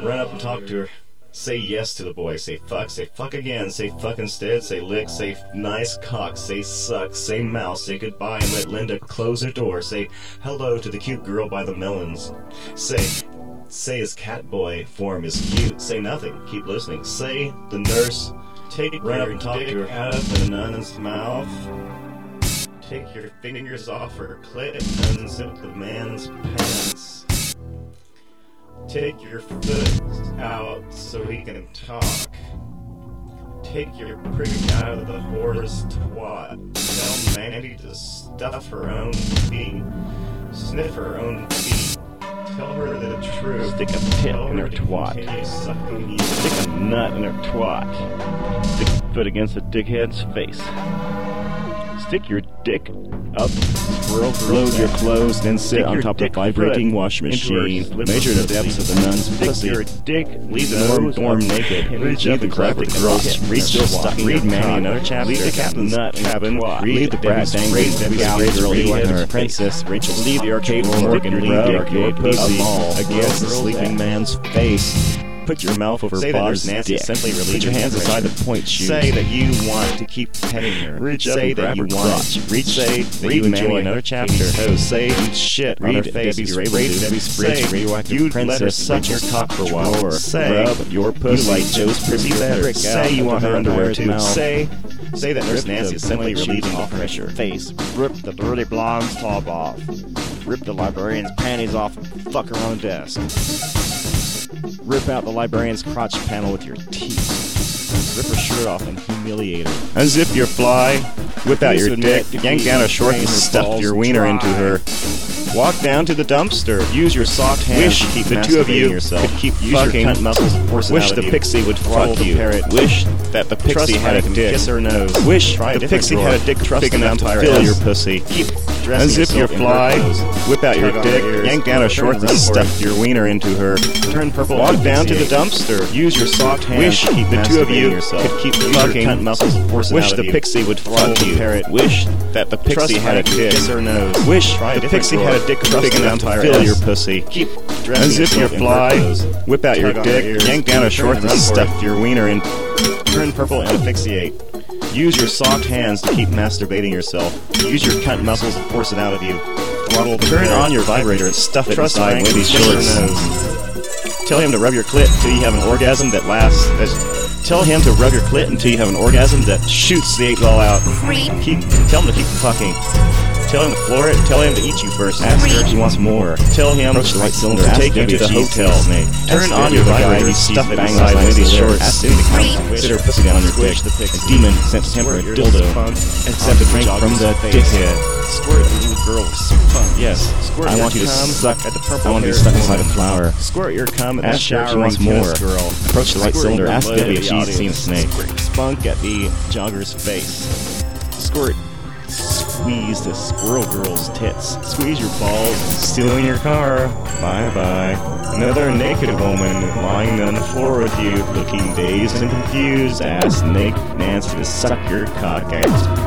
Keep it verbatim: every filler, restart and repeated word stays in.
Run up and talk to her. Say yes to the boy. Say fuck. Say fuck again. Say fuck instead. Say lick. Say nice cock. Say suck. Say mouse. Say goodbye and let Linda close her door. Say hello to the cute girl by the melons. Say, say his cat boy form is cute. Say nothing. Keep listening. Say the nurse. Take Run up and talk to her out of the nun's mouth. Take your fingers off her clit and unzip the man's pants. Take your foot out so he can talk. Take your prick out of the whore's twat. Tell Mandy to stuff her own feet. Sniff her own feet. Tell her the truth. Stick a pit in her twat. Stick a nut in her twat. Stick a foot against the dickhead's face. Stick your dick up, squirrel, load your clothes, then sit on top of the vibrating washing machine. Measure the depths of the nun's pussy. Your dick, leave the norm dorm naked. Reach up and grab the girls. Reach still stuck. Read Manny another chapter. Leave the captain's nut cabin. Read the brat dangling galley girl and her princess Rachel. Leave the arcade Morgan. Leave your pussy against the sleeping man's face. Put your mouth over Bob's dick. Simply Put your hands aside the point shoes. Say that you want to keep petting her. Reach up say and grab her crotch. Reach say that read you enjoy another chapter. Toes. Say eat shit read on her face. Debbie's Debbie's, Debbie's fridge. Radioactive you'd princess. Let her suck your cock for a while. Say rub your pussy. You like Joe's pussy better. Say you want her underwear too. Say say that Nurse Nancy is simply relieving the pressure. Face. Rip the dirty blonde's top off. Rip the librarian's panties off and fuck her on the desk. Rip out the librarian's crotch panel with your teeth. Rip her shirt off and humiliate her. Unzip your fly, whip out your dick, yank down a short and stuff your wiener into her. Walk down to the dumpster. Use your soft hands Wish to keep the two of you yourself. Could keep Use fucking. Your cunt muscles Wish the pixie would fuck you. Parrot. Wish that the pixie Trust had a dick. Kiss her nose. Wish Try the pixie drawer. Had a dick big enough to fill your pussy. Keep Unzip your fly. Whip out your dick. Yank down a short and stuff your wiener into her. Turn purple. Walk down to the dumpster. Use your soft hands Wish to keep the two of you could keep fucking. Cunt muscles Wish the pixie would fuck you. Parrot. Wish that the pixie had a dick. Kiss her nose. Wish the pixie had a dick big enough to fill your pussy. Keep Unzip your fly, whip out your dick, yank down a short and stuff your wiener in. Turn purple and asphyxiate. Use your soft hands to keep masturbating yourself. Use your cunt muscles to force it out of you. Throttle Turn on your vibrator and stuff it inside Wendy's shorts. Tell him to rub your clit until you have an orgasm that lasts. That, tell him to rub your clit until you have an orgasm that shoots the eight ball out. Keep, tell him to keep fucking. Tell him to floor it. Tell him to eat you first. Ask her if he wants more. Tell him Approach the right cylinder. to take him to the hotel. Turn on your vibrator and stuff it inside Wendy's shorts. Ask him to come sit her pussy down on your dick. A demon sent temperate dildo. Accept a drink from the dickhead. Squirt a little girl with spunk. Yes. Squirt I want you to suck at the purple. I want you to suck inside a flower. Squirt your cum at the shower. She wants more. Girl. Approach the right cylinder. Ask Debbie if she's seen a snake. Spunk at the jogger's face. Squirt. Squeeze the squirrel girl's tits. Squeeze your balls and steal in your car. Bye-bye. Another naked woman lying on the floor with you, looking dazed and confused. Ask Nick Nancy to suck your cock out.